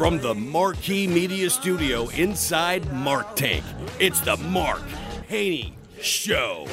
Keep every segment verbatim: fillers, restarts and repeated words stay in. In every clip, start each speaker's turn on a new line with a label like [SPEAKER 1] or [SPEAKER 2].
[SPEAKER 1] From the Marquee Media Studio inside Mark Tank, it's the Mark Haney Show.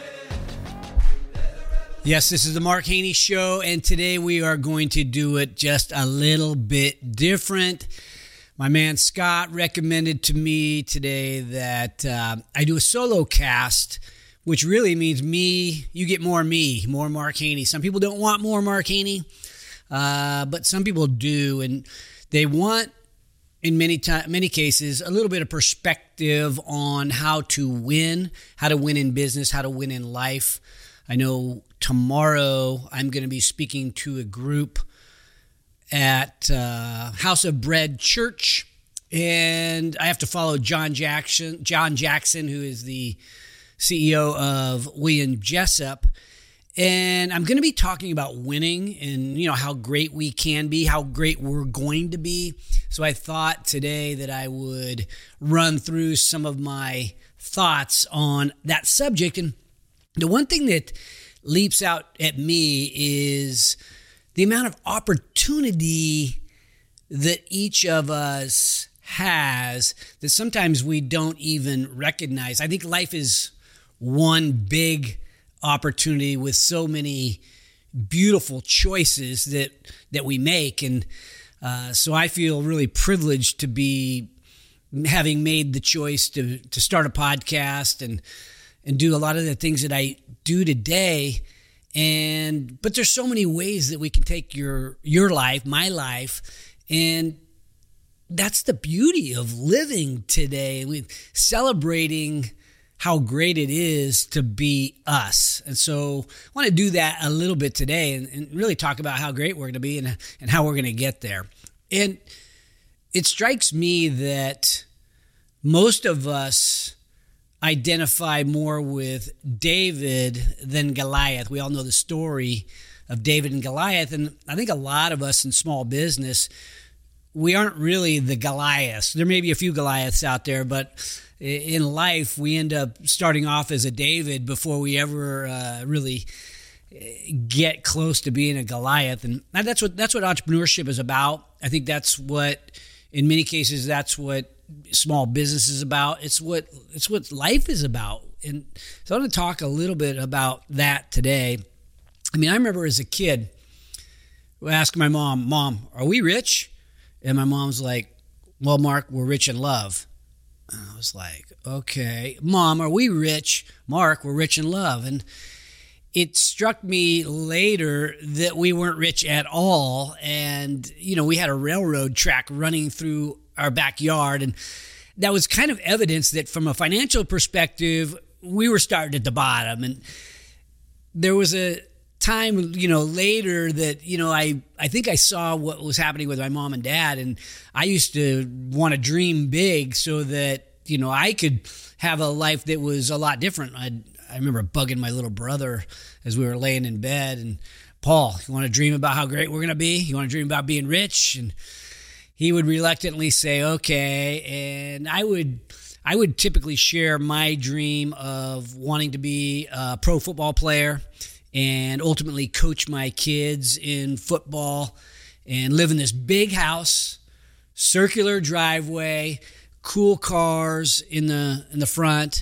[SPEAKER 2] Yes, this is the Mark Haney Show, and today we are going to do it just a little bit different. My man Scott recommended to me today that uh, I do a solo cast, which really means me, you get more me, more Mark Haney. Some people don't want more Mark Haney, uh, but some people do, and they want, in many time, many cases, a little bit of perspective on how to win, how to win in business, how to win in life. I know tomorrow I'm going to be speaking to a group at uh, House of Bread Church, and I have to follow John Jackson, John Jackson, who is the C E O of William Jessup, and I'm going to be talking about winning and, you know, how great we can be, how great we're going to be. So I thought today that I would run through some of my thoughts on that subject. And the one thing that leaps out at me is the amount of opportunity that each of us has that sometimes we don't even recognize. I think life is one big opportunity with so many beautiful choices that that we make, and uh, so I feel really privileged to be having made the choice to to start a podcast and and do a lot of the things that I do today. And but there's so many ways that we can take your your life, my life, and that's the beauty of living today. We celebrating how great it is to be us. And so I want to do that a little bit today and, and really talk about how great we're going to be and, and how we're going to get there. And it strikes me that most of us identify more with David than Goliath. We all know the story of David and Goliath. And I think a lot of us in small business, we aren't really the Goliaths. There may be a few Goliaths out there, but in life, we end up starting off as a David before we ever uh, really get close to being a Goliath. And that's what that's what entrepreneurship is about. I think that's what, in many cases, that's what small business is about. It's what it's what life is about. And so I want to talk a little bit about that today. I mean, I remember as a kid asking my mom, "Mom, are we rich?" And my mom's like, "Well, Mark, we're rich in love." And I was like, "Okay, Mom, are we rich?" "Mark, we're rich in love." And it struck me later that we weren't rich at all. And, you know, we had a railroad track running through our backyard. And that was kind of evidence that from a financial perspective, we were starting at the bottom. And there was a time, you know, later that, you know, I, I think I saw what was happening with my mom and dad. And I used to want to dream big so that, you know, I could have a life that was a lot different. I I remember bugging my little brother as we were laying in bed. And, "Paul, you want to dream about how great we're going to be? You want to dream about being rich?" And he would reluctantly say, "Okay." And I would I would typically share my dream of wanting to be a pro football player and ultimately coach my kids in football and live in this big house, circular driveway, cool cars in the in the front,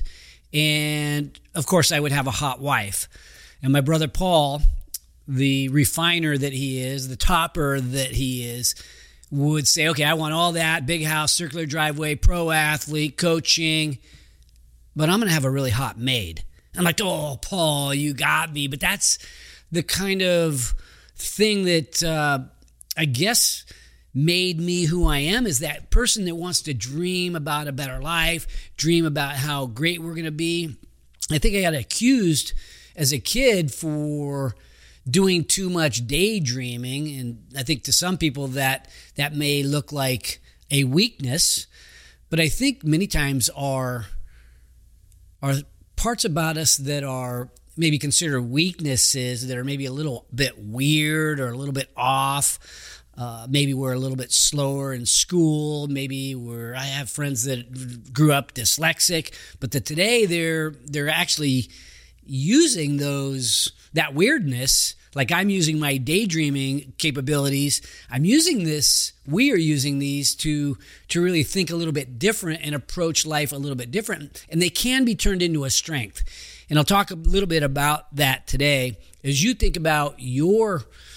[SPEAKER 2] and of course I would have a hot wife. And my brother Paul, the refiner that he is, the topper that he is, would say, "Okay, I want all that, big house, circular driveway, pro athlete, coaching, but I'm going to have a really hot maid." I'm like, "Oh, Paul, you got me." But that's the kind of thing that uh, I guess made me who I am, is that person that wants to dream about a better life, dream about how great we're going to be. I think I got accused as a kid for doing too much daydreaming. And I think to some people that that may look like a weakness. But I think many times our our parts about us that are maybe considered weaknesses, that are maybe a little bit weird or a little bit off. Uh, maybe we're a little bit slower in school. Maybe we're, I have friends that grew up dyslexic, but that today they're they're actually using those that weirdness like I'm using my daydreaming capabilities. I'm using this, we are using these to, to really think a little bit different and approach life a little bit different. And they can be turned into a strength. And I'll talk a little bit about that today. As you think about your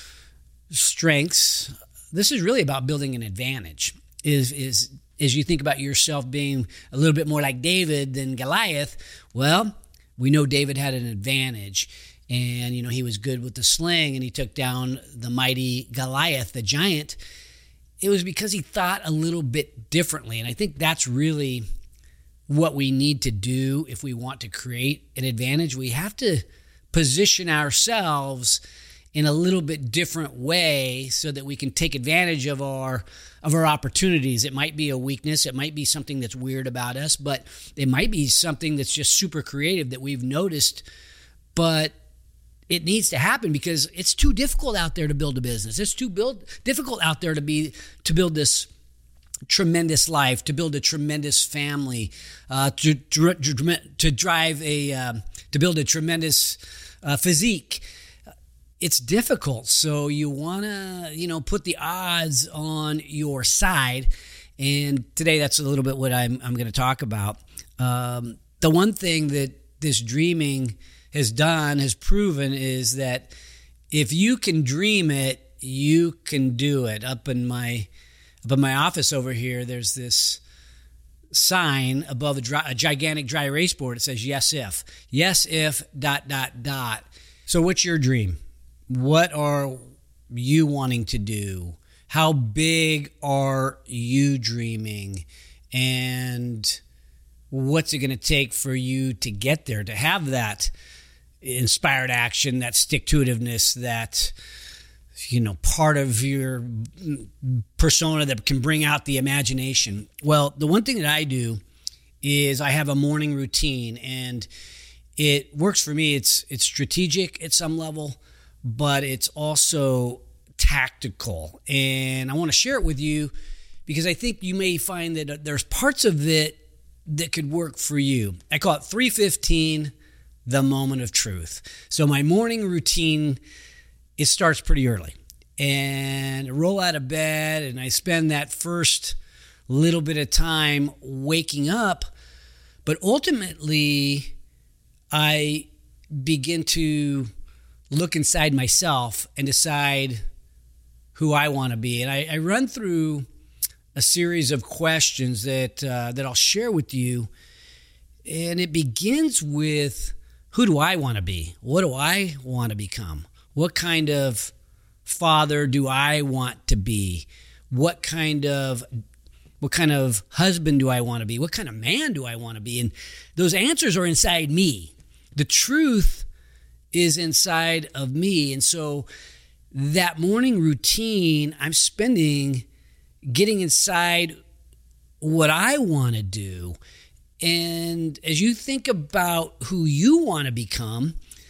[SPEAKER 2] strengths, this is really about building an advantage. Is, is, as you think about yourself being a little bit more like David than Goliath, well, we know David had an advantage. And, you know, he was good with the sling and he took down the mighty Goliath, the giant. It was because he thought a little bit differently. And I think that's really what we need to do if we want to create an advantage. We have to position ourselves in a little bit different way so that we can take advantage of our of our opportunities. It might be a weakness. It might be something that's weird about us, but it might be something that's just super creative that we've noticed, but it needs to happen because it's too difficult out there to build a business. It's too build, difficult out there to be to build this tremendous life, to build a tremendous family, uh, to to drive a uh, to build a tremendous uh, physique. It's difficult, so you want to you know put the odds on your side. And today, that's a little bit what I'm I'm going to talk about. Um, the one thing that this dreaming has done, has proven, is that if you can dream it, you can do it. Up in my up in my office over here, there's this sign above a, dry, a gigantic dry erase board. It says, yes, if. Yes, if, dot, dot, dot. So what's your dream? What are you wanting to do? How big are you dreaming? And what's it going to take for you to get there, to have that inspired action, that stick-to-itiveness, that, you know, part of your persona that can bring out the imagination? Well, the one thing that I do is I have a morning routine, and it works for me. It's it's strategic at some level, but it's also tactical. And I want to share it with you because I think you may find that there's parts of it that could work for you. I call it three fifteen, the moment of truth. So my morning routine, it starts pretty early. And I roll out of bed and I spend that first little bit of time waking up. But ultimately, I begin to look inside myself and decide who I want to be. And I, I run through a series of questions that uh, that I'll share with you. And it begins with, who do I want to be? What do I want to become? What kind of father do I want to be? What kind of what kind of husband do I want to be? What kind of man do I want to be? And those answers are inside me. The truth is inside of me. And so that morning routine, I'm spending getting inside what I want to do. And as you think about who you want to become,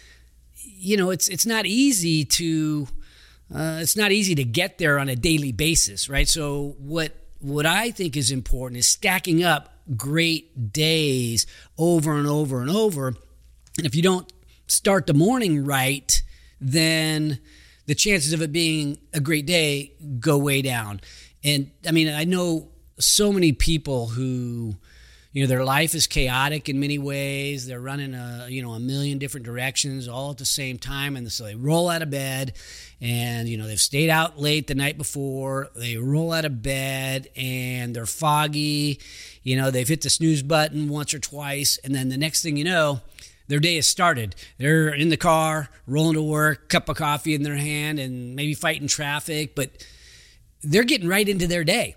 [SPEAKER 2] you know, it's it's not easy to uh, it's not easy to get there on a daily basis, right? So what what I think is important is stacking up great days over and over and over. And if you don't start the morning right, then the chances of it being a great day go way down. And I mean, I know so many people who, you know, their life is chaotic in many ways. They're running a, you know, a million different directions all at the same time. And so they roll out of bed and, you know, they've stayed out late the night before. They roll out of bed and they're foggy. You know, they've hit the snooze button once or twice. And then the next thing you know, their day has started. They're in the car, rolling to work, cup of coffee in their hand, and maybe fighting traffic, but they're getting right into their day.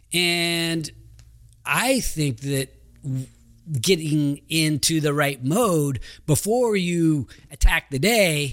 [SPEAKER 2] And I think that getting into the right mode before you attack the day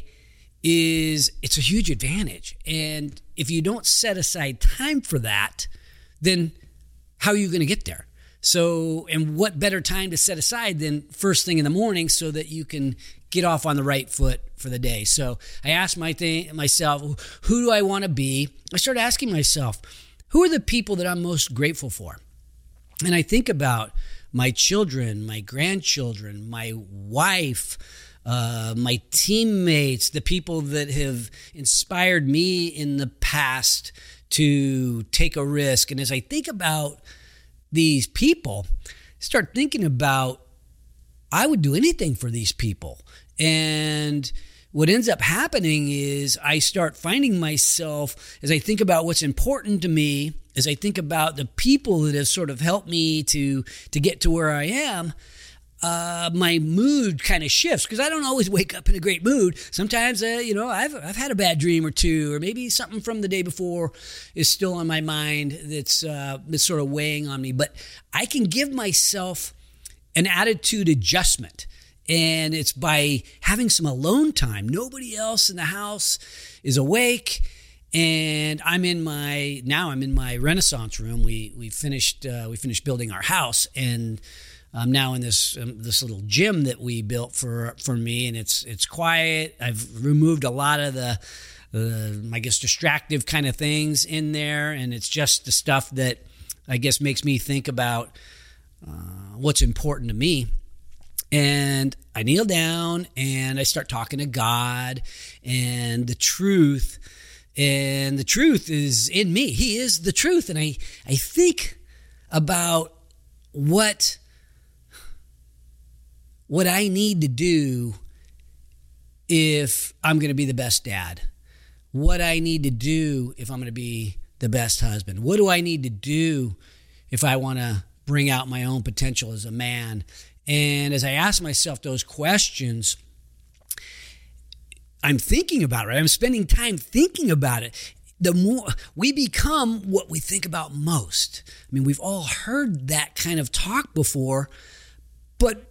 [SPEAKER 2] is, it's a huge advantage. And if you don't set aside time for that, then how are you going to get there? So, and what better time to set aside than first thing in the morning so that you can get off on the right foot for the day. So I asked my thing, myself, who do I want to be? I started asking myself, who are the people that I'm most grateful for? And I think about my children, my grandchildren, my wife, uh, my teammates, the people that have inspired me in the past to take a risk. And as I think about these people, I start thinking about I would do anything for these people. And what ends up happening is I start finding myself, as I think about what's important to me, as I think about the people that have sort of helped me to, to get to where I am, uh, my mood kind of shifts, because I don't always wake up in a great mood. Sometimes, uh, you know, I've I've had a bad dream or two, or maybe something from the day before is still on my mind that's uh, that's sort of weighing on me. But I can give myself an attitude adjustment, and it's by having some alone time. Nobody else in the house is awake, and I'm in my now I'm in my Renaissance room. We we finished uh, we finished building our house, and I'm now in this um, this little gym that we built for for me, and it's it's quiet. I've removed a lot of the, the I guess distractive kind of things in there, and it's just the stuff that I guess makes me think about uh, what's important to me. And I kneel down and I start talking to God and the truth, and the truth is in me. He is the truth, and I I think about what. What I need to do if I'm going to be the best dad. What I need to do if I'm going to be the best husband. What do I need to do if I want to bring out my own potential as a man? And as I ask myself those questions, I'm thinking about it, right? I'm spending time thinking about it. The more we become what we think about most. I mean, we've all heard that kind of talk before, but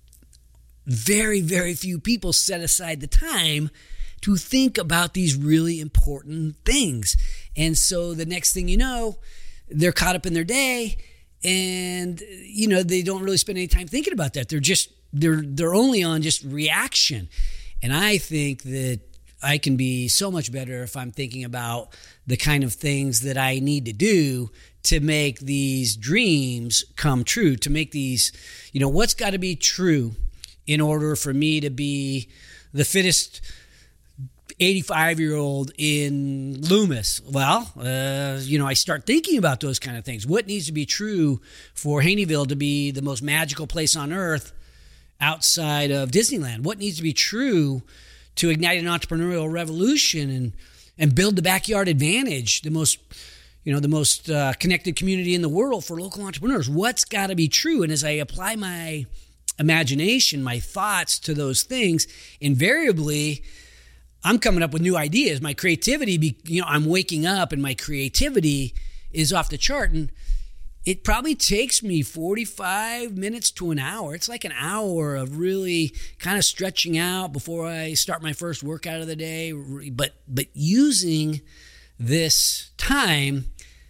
[SPEAKER 2] very, very few people set aside the time to think about these really important things. And so the next thing you know, they're caught up in their day, and you know, they don't really spend any time thinking about that. They're just they're they're only on just reaction. And I think that I can be so much better if I'm thinking about the kind of things that I need to do to make these dreams come true, to make these, you know, what's got to be true in order for me to be the fittest eighty-five-year-old in Loomis. Well, uh, you know, I start thinking about those kind of things. What needs to be true for Haneyville to be the most magical place on earth outside of Disneyland? What needs to be true to ignite an entrepreneurial revolution and and build the backyard advantage, the most, you know, the most uh, connected community in the world for local entrepreneurs? What's got to be true? And as I apply my imagination, my thoughts to those things, invariably, I'm coming up with new ideas. My creativity, be, you know, I'm waking up and my creativity is off the chart. And it probably takes me forty-five minutes to an hour. It's like an hour of really kind of stretching out before I start my first workout of the day. But but using this time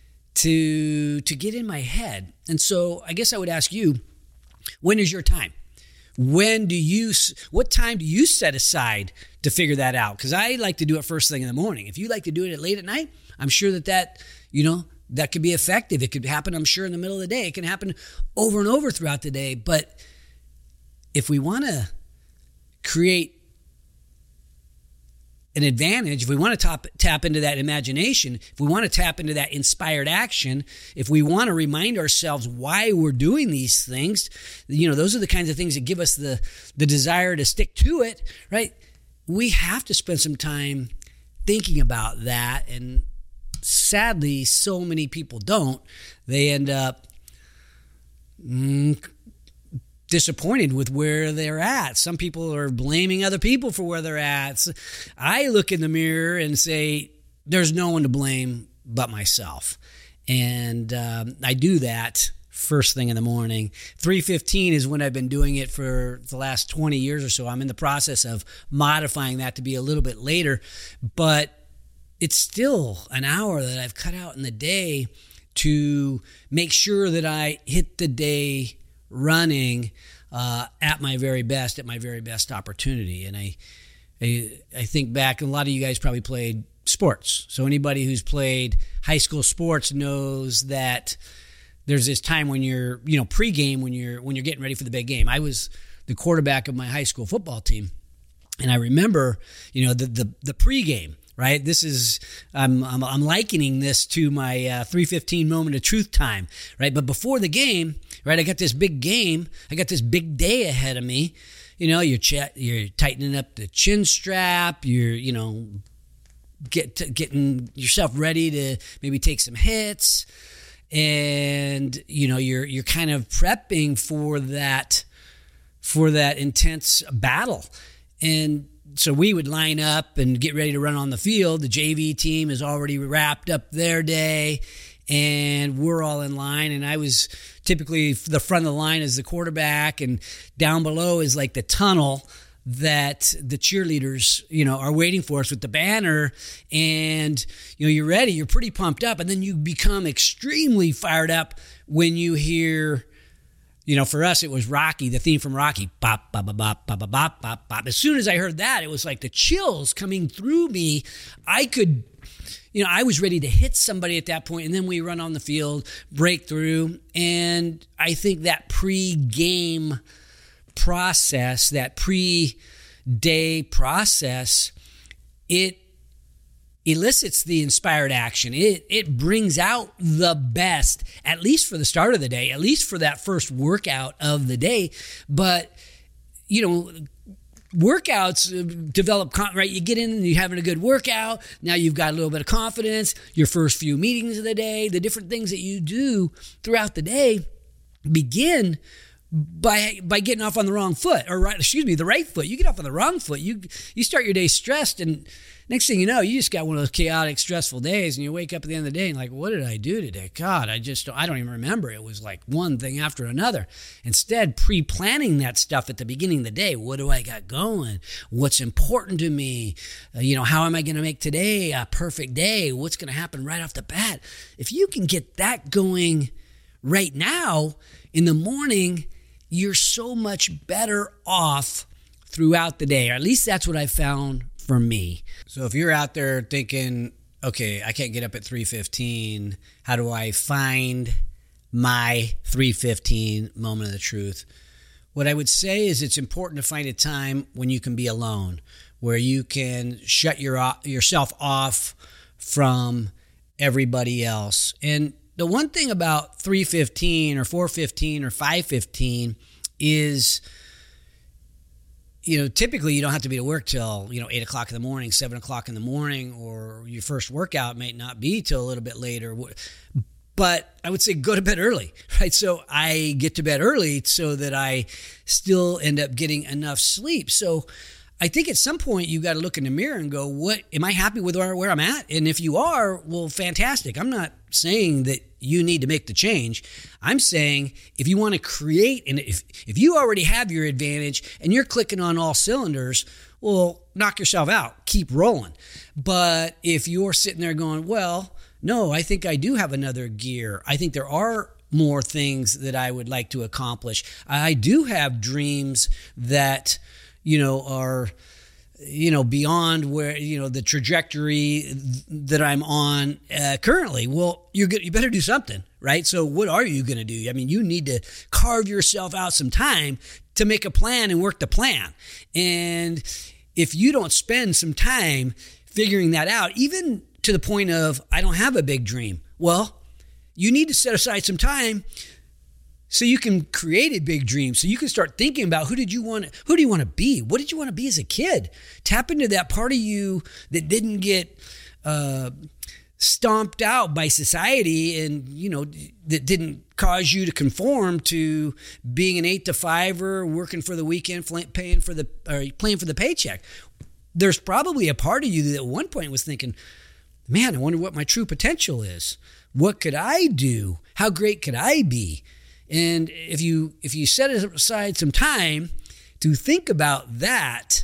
[SPEAKER 2] to to get in my head. And so I guess I would ask you, when is your time? When do you, what time do you set aside to figure that out? Because I like to do it first thing in the morning. If you like to do it late at night, I'm sure that that, you know, that could be effective. It could happen, I'm sure, in the middle of the day. It can happen over and over throughout the day. But if we want to create an advantage, if we want to tap, tap into that imagination, if we want to tap into that inspired action, if we want to remind ourselves why we're doing these things, you know, those are the kinds of things that give us the, the desire to stick to it, right? We have to spend some time thinking about that. And sadly, so many people don't. They end up mm, disappointed with where they're at. Some people are blaming other people for where they're at. So I look in the mirror and say, there's no one to blame but myself. And um, I do that first thing in the morning. three fifteen is when I've been doing it for the last twenty years or so. I'm in the process of modifying that to be a little bit later, but it's still an hour that I've cut out in the day to make sure that I hit the day running uh, at my very best, at my very best opportunity. And I, I, I think back, and a lot of you guys probably played sports. So anybody who's played high school sports knows that there's this time when you're, you know, pregame when you're when you're getting ready for the big game. I was the quarterback of my high school football team, And I remember, you know, the the, the pregame, right? This is, I'm, I'm, I'm likening this to my uh, three fifteen moment of truth time, right? But before the game, right, I got this big game. I got this big day ahead of me. You know, you're ch- you're tightening up the chin strap. You're, you know, get to, getting yourself ready to maybe take some hits, and you know, you're you're kind of prepping for that for that intense battle. And so we would line up and get ready to run on the field. The J V team has already wrapped up their day, and we're all in line. And I was typically the front of the line as the quarterback, and down below is like the tunnel that the cheerleaders, you know, are waiting for us with the banner. And, you know, you're ready, you're pretty pumped up, and then you become extremely fired up when you hear, you know, for us, it was Rocky, the theme from Rocky. Bop, bop, bop, bop, bop, bop, bop, bop. As soon as I heard that, it was like the chills coming through me. I could, you know, I was ready to hit somebody at that point, and then we run on the field, break through. And I think that pre-game process, that pre-day process, it elicits the inspired action. It it brings out the best, at least for the start of the day, at least for that first workout of the day. But, you know, workouts develop, right? You get in and you're having a good workout. Now you've got a little bit of confidence. Your first few meetings of the day, the different things that you do throughout the day begin by by getting off on the wrong foot, or right, excuse me, the right foot. You get off on the wrong foot. You you start your day stressed, and next thing you know, you just got one of those chaotic, stressful days, and you wake up at the end of the day and like, what did I do today? God, I just don't, I don't even remember. It was like one thing after another. Instead, pre-planning that stuff at the beginning of the day. What do I got going? What's important to me? Uh, you know, how am I going to make today a perfect day? What's going to happen right off the bat? If you can get that going right now in the morning, you're so much better off throughout the day, or at least that's what I found for me. So if you're out there thinking, okay, I can't get up at three fifteen, how do I find my three fifteen moment of the truth? What I would say is it's important to find a time when you can be alone, where you can shut your yourself off from everybody else. And the one thing about three fifteen or four fifteen or five fifteen is, you know, typically you don't have to be to work till, you know, eight o'clock in the morning, seven o'clock in the morning, or your first workout may not be till a little bit later. But I would say go to bed early, right? So I get to bed early so that I still end up getting enough sleep. So I think at some point you got to look in the mirror and go, what, am I happy with where, where I'm at? And if you are, well, fantastic. I'm not saying that you need to make the change. I'm saying if you want to create, and if, if you already have your advantage and you're clicking on all cylinders, well, knock yourself out, keep rolling. But if you're sitting there going, well, no, I think I do have another gear. I think there are more things that I would like to accomplish. I do have dreams that, you know, are, you know, beyond where, you know, the trajectory that I'm on uh, currently. Well, you're good, you better do something, right? So what are you going to do? I mean, you need to carve yourself out some time to make a plan and work the plan. And if you don't spend some time figuring that out, even to the point of, I don't have a big dream, well, you need to set aside some time so you can create a big dream. So you can start thinking about who did you want, who do you want to be? What did you want to be as a kid? Tap into that part of you that didn't get uh, stomped out by society, and, you know, that didn't cause you to conform to being an eight to fiver, working for the weekend, paying for the, or playing for the paycheck. There's probably a part of you that at one point was thinking, man, I wonder what my true potential is. What could I do? How great could I be? And if you if you set aside some time to think about that,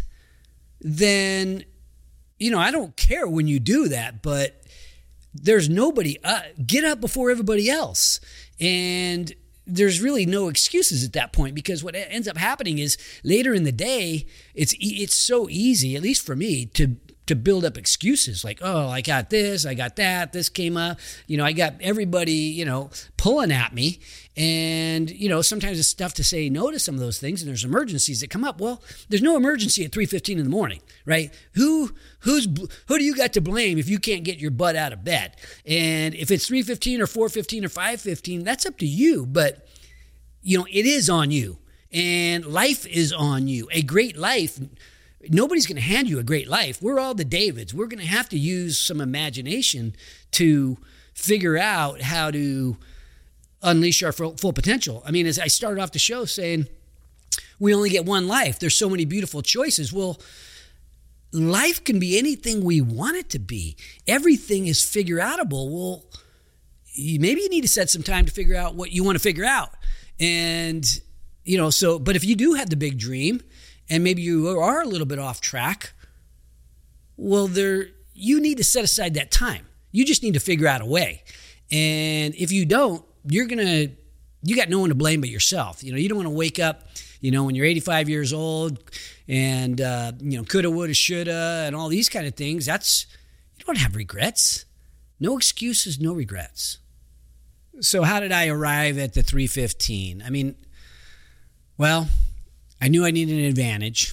[SPEAKER 2] then, you know, I don't care when you do that, but there's nobody, uh, get up before everybody else. And there's really no excuses at that point, because what ends up happening is later in the day, it's it's so easy, at least for me, to to build up excuses like, oh, I got this, I got that, this came up. You know, I got everybody, you know, pulling at me. And, you know, sometimes it's tough to say no to some of those things, and there's emergencies that come up. Well, there's no emergency at three fifteen in the morning, right? Who who's who do you got to blame if you can't get your butt out of bed? And if it's three fifteen or four fifteen or five fifteen, that's up to you. But, you know, it is on you. And life is on you. A great life, nobody's going to hand you a great life. We're all the Davids. We're going to have to use some imagination to figure out how to unleash our full, full potential. I mean, as I started off the show saying, we only get one life. There's so many beautiful choices. Well, life can be anything we want it to be. Everything is figure outable. Well, maybe you need to set some time to figure out what you want to figure out. And, you know, so, but if you do have the big dream and maybe you are a little bit off track, well, there, you need to set aside that time. You just need to figure out a way. And if you don't, you're going to, you got no one to blame but yourself. You know, you don't want to wake up, you know, when you're eighty-five years old and, uh, you know, coulda, woulda, shoulda, and all these kind of things. That's, you don't have regrets. No excuses, no regrets. So how did I arrive at the three fifteen? I mean, well, I knew I needed an advantage,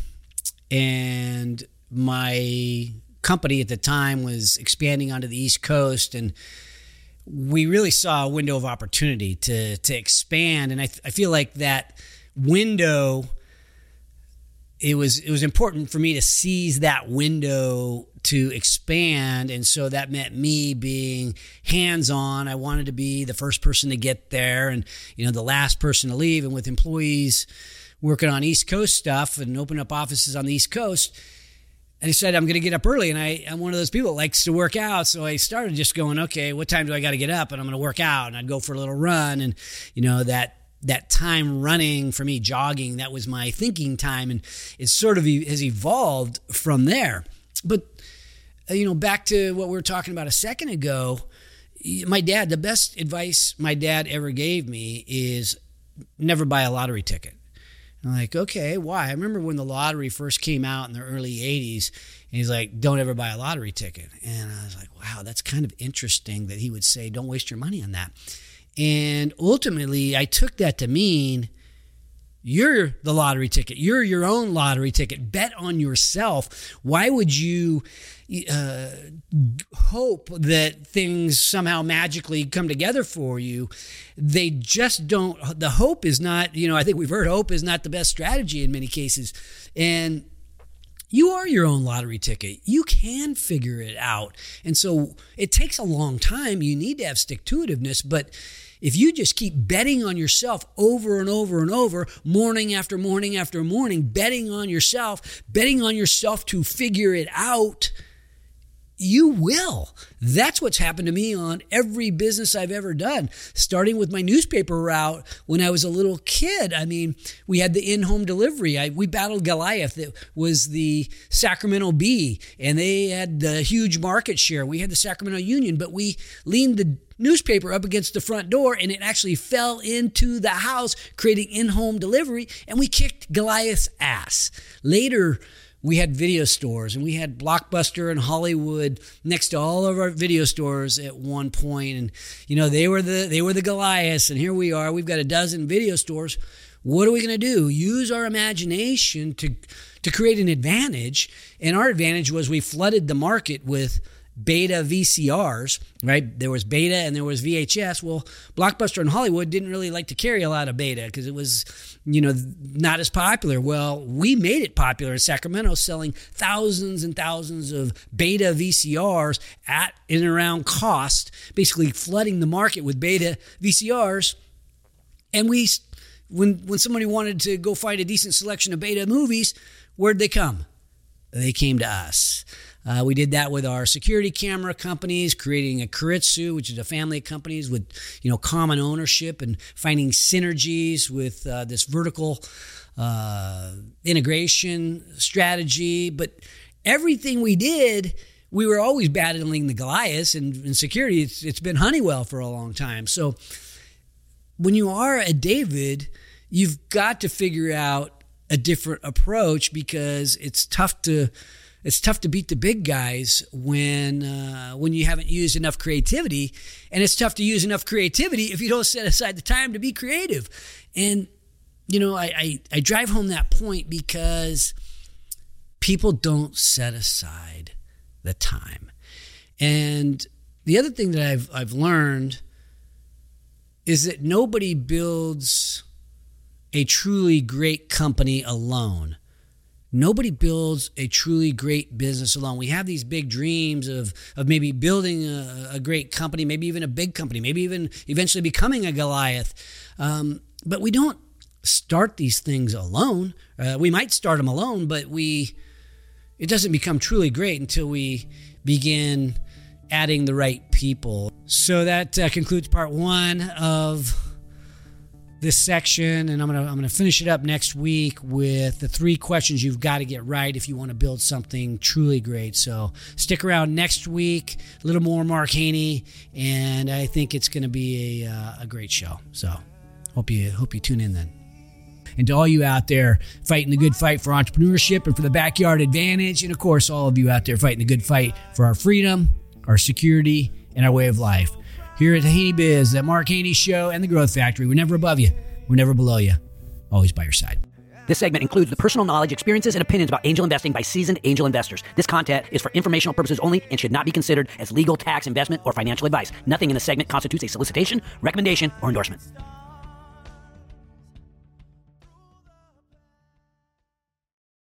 [SPEAKER 2] and my company at the time was expanding onto the East Coast, and we really saw a window of opportunity to to expand. And I, I feel like that window, it was it was important for me to seize that window to expand. And so that meant me being hands-on. I wanted to be the first person to get there and, you know, the last person to leave. And with employees working on East Coast stuff and opening up offices on the East Coast, and I said, I'm going to get up early, and I, I'm one of those people that likes to work out. So I started just going, okay, what time do I got to get up? And I'm going to work out, and I'd go for a little run. And, you know, that that time running for me, jogging, that was my thinking time. And it sort of has evolved from there. But, you know, back to what we were talking about a second ago, my dad, the best advice my dad ever gave me is never buy a lottery ticket. I'm like, okay, why? I remember when the lottery first came out in the early eighties, and he's like, don't ever buy a lottery ticket. And I was like, wow, that's kind of interesting that he would say, don't waste your money on that. And ultimately, I took that to mean you're the lottery ticket. You're your own lottery ticket. Bet on yourself. Why would you uh, hope that things somehow magically come together for you? They just don't. The hope is not, you know, I think we've heard hope is not the best strategy in many cases. And you are your own lottery ticket. You can figure it out. And so it takes a long time. You need to have stick-to-itiveness, but if you just keep betting on yourself over and over and over, morning after morning after morning, betting on yourself, betting on yourself to figure it out, you will. That's what's happened to me on every business I've ever done, starting with my newspaper route when I was a little kid. I mean, we had the in-home delivery. I, we battled Goliath. That was the Sacramento Bee, and they had the huge market share. We had the Sacramento Union, but we leaned the newspaper up against the front door, and it actually fell into the house, creating in-home delivery, and we kicked Goliath's ass. Later, we had video stores, and we had Blockbuster and Hollywood next to all of our video stores at one point. And, you know, they were the they were the Goliaths, and here we are. We've got a dozen video stores. What are we going to do? Use our imagination to to create an advantage. And our advantage was we flooded the market with beta V C Rs, right? There was beta and there was V H S. Well, Blockbuster and Hollywood didn't really like to carry a lot of beta because it was, you know, not as popular. Well, we made it popular in Sacramento, selling thousands and thousands of beta V C Rs at and around cost, basically flooding the market with beta V C Rs. And we, when when somebody wanted to go find a decent selection of beta movies, where'd they come? They came to us. Uh, we did that with our security camera companies, creating a Keiretsu, which is a family of companies with, you know, common ownership, and finding synergies with uh, this vertical uh, integration strategy. But everything we did, we were always battling the Goliaths, and in security, it's, it's been Honeywell for a long time. So when you are a David, you've got to figure out a different approach, because it's tough to it's tough to beat the big guys when uh, when you haven't used enough creativity, and it's tough to use enough creativity if you don't set aside the time to be creative. And you know, I I, I drive home that point because people don't set aside the time. And the other thing that I've I've learned is that nobody builds a truly great company alone. Nobody builds a truly great business alone. We have these big dreams of of maybe building a, a great company, maybe even a big company, maybe even eventually becoming a Goliath. Um, but we don't start these things alone. Uh, we might start them alone, but we it doesn't become truly great until we begin adding the right people. So that uh, concludes part one of this section, and I'm gonna I'm gonna finish it up next week with the three questions you've got to get right if you want to build something truly great. So stick around next week, a little more Mark Haney, and I think it's gonna be a uh, a great show. So hope you hope you tune in then. And to all you out there fighting the good fight for entrepreneurship and for the backyard advantage, and of course all of you out there fighting the good fight for our freedom, our security, and our way of life. Here at Haney Biz, the Mark Haney Show, and the Growth Factory, we're never above you. We're never below you. Always by your side.
[SPEAKER 3] This segment includes the personal knowledge, experiences, and opinions about angel investing by seasoned angel investors. This content is for informational purposes only and should not be considered as legal, tax, investment, or financial advice. Nothing in the segment constitutes a solicitation, recommendation, or endorsement.